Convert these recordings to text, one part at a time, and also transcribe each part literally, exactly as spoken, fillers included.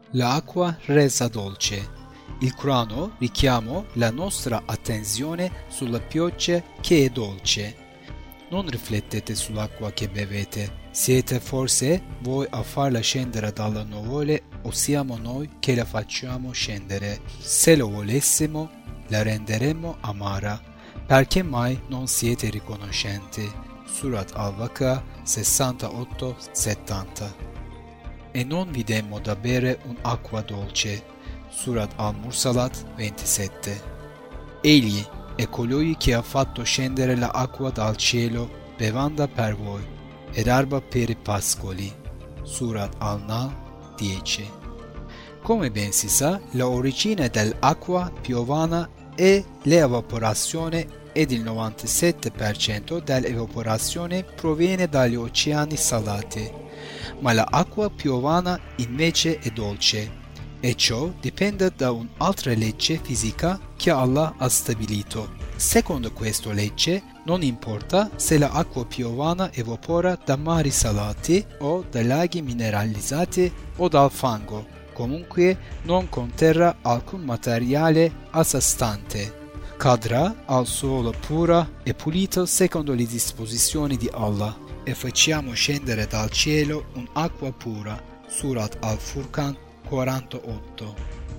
L'acqua resa dolce. Il Corano richiama la nostra attenzione sulla pioggia che è dolce. Non riflettete sull'acqua che bevete. Siete forse voi a farla scendere dalle nuvole o siamo noi che la facciamo scendere? Se lo volessimo, la renderemmo amara. Perché mai non siete riconoscenti? Surat al-Waqa sessantotto settanta. E non vi demmo da bere un'acqua dolce. Surat al-Mursalat ventisette. Egli è colui che ha fatto scendere l'acqua dal cielo, bevanda per voi, ed erba per i pascoli. Surat al-Nahl dieci. Come ben si sa, l'origine dell'acqua piovana è l'evaporazione ed il novantasette per cento dell'evaporazione proviene dagli oceani salati, ma l'acqua piovana invece è dolce, e ciò dipende da un'altra legge fisica che Allah ha stabilito. Secondo questa legge, non importa se l'acqua piovana evapora da mari salati o da laghi mineralizzati o dal fango, comunque non conterrà alcun materiale assastante. Cadrà al suolo pura e pulito secondo le disposizioni di Allah, e facciamo scendere dal cielo un'acqua pura. Surat al-Furqan quarantotto.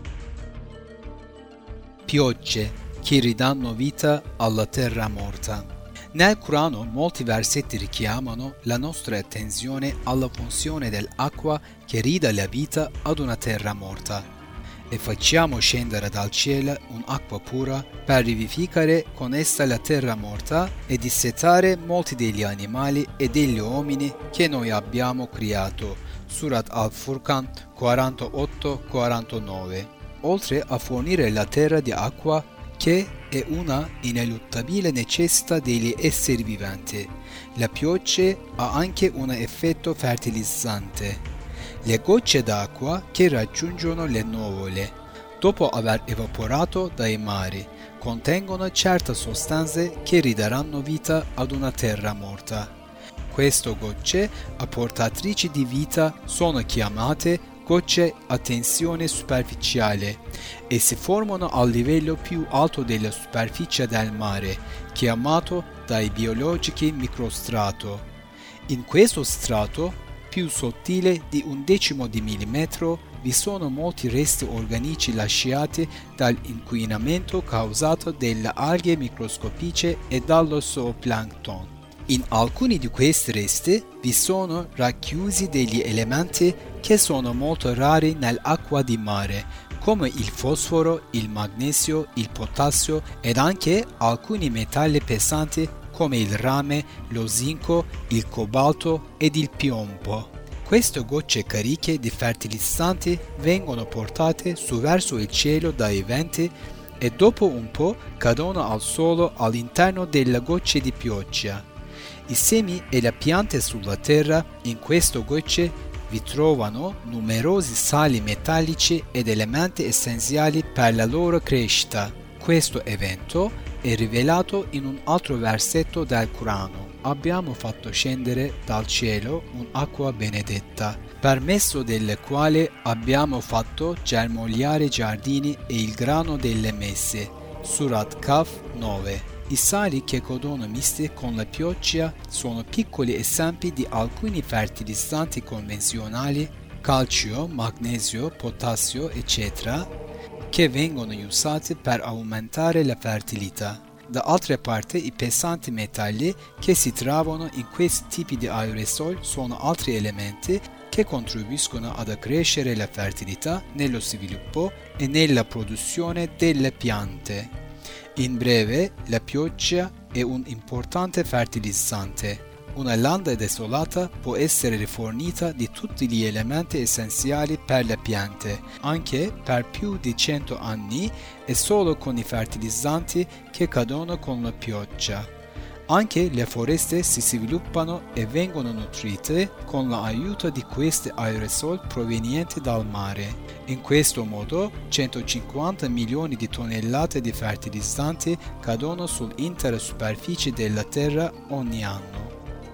Piogge che ridanno vita alla terra morta. Nel Corano molti versetti richiamano la nostra attenzione alla funzione dell'acqua che ridà la vita ad una terra morta. E facciamo scendere dal cielo un'acqua pura per vivificare con essa la terra morta e dissetare molti degli animali e degli uomini che noi abbiamo creato. Surat al-Furqan quarantotto quarantanove. Oltre a fornire la terra di acqua, che è una ineluttabile necessità degli esseri viventi, la pioggia ha anche un effetto fertilizzante. Le gocce d'acqua che raggiungono le nuvole, dopo aver evaporato dai mari, contengono certe sostanze che ridaranno vita ad una terra morta. Queste gocce, apportatrici di vita, sono chiamate gocce a tensione superficiale e si formano al livello più alto della superficie del mare, chiamato dai biologici microstrato. In questo strato, più sottile di un decimo di millimetro, vi sono molti resti organici lasciati dall'inquinamento causato dalle alghe microscopiche e dallo zooplancton. In alcuni di questi resti vi sono racchiusi degli elementi che sono molto rari nell'acqua di mare, come il fosforo, il magnesio, il potassio ed anche alcuni metalli pesanti come il rame, lo zinco, il cobalto ed il piombo. Queste gocce cariche di fertilizzanti vengono portate su verso il cielo dai venti e dopo un po' cadono al suolo all'interno delle gocce di pioggia. I semi e le piante sulla terra in queste gocce vi trovano numerosi sali metallici ed elementi essenziali per la loro crescita. Questo evento è rivelato in un altro versetto del Corano. Abbiamo fatto scendere dal cielo un'acqua benedetta, per mezzo delle quali abbiamo fatto germogliare giardini e il grano delle messe. Surat Kaf nove. I sali che godono misti con la pioggia sono piccoli esempi di alcuni fertilizzanti convenzionali, calcio, magnesio, potassio, eccetera, che vengono usati per aumentare la fertilità. D'altra parte, i pesanti metalli che si trovano in questi tipi di aerosol sono altri elementi che contribuiscono ad accrescere la fertilità nello sviluppo e nella produzione delle piante. In breve, la pioggia è un importante fertilizzante. Una landa desolata può essere rifornita di tutti gli elementi essenziali per le piante, anche per più di cento anni e solo con i fertilizzanti che cadono con la pioggia. Anche le foreste si sviluppano e vengono nutrite con l'aiuto di questi aerosol provenienti dal mare. In questo modo centocinquanta milioni di tonnellate di fertilizzanti cadono sull'intera superficie della Terra ogni anno.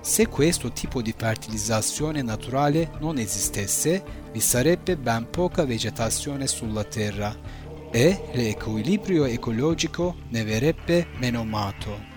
Se questo tipo di fertilizzazione naturale non esistesse, vi sarebbe ben poca vegetazione sulla Terra e l'equilibrio ecologico ne verrebbe menomato.